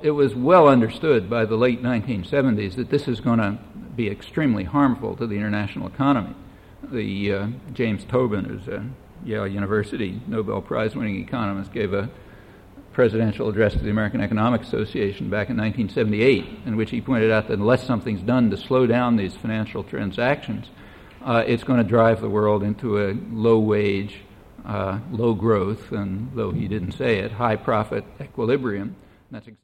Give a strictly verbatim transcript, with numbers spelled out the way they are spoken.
it was well understood by the late nineteen seventies that this is going to be extremely harmful to the international economy. The uh, James Tobin, who's a Yale University Nobel Prize-winning economist, gave a presidential address to the American Economic Association back in nineteen seventy-eight, in which he pointed out that unless something's done to slow down these financial transactions, uh, it's going to drive the world into a low-wage, uh, low-growth, and though he didn't say it, high-profit equilibrium. And that's exactly